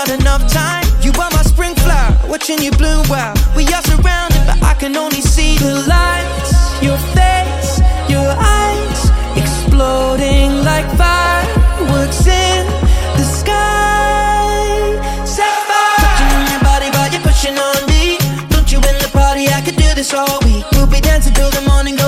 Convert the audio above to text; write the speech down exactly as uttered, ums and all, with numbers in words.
got enough time. You are my spring flower, watching you bloom well. We are surrounded, but I can only see the lights. Your face, your eyes, exploding like fireworks in the sky. Sapphire, touching on your body while you're pushing on me. Don't you in the party, I could do this all week. We'll be dancing till the morning.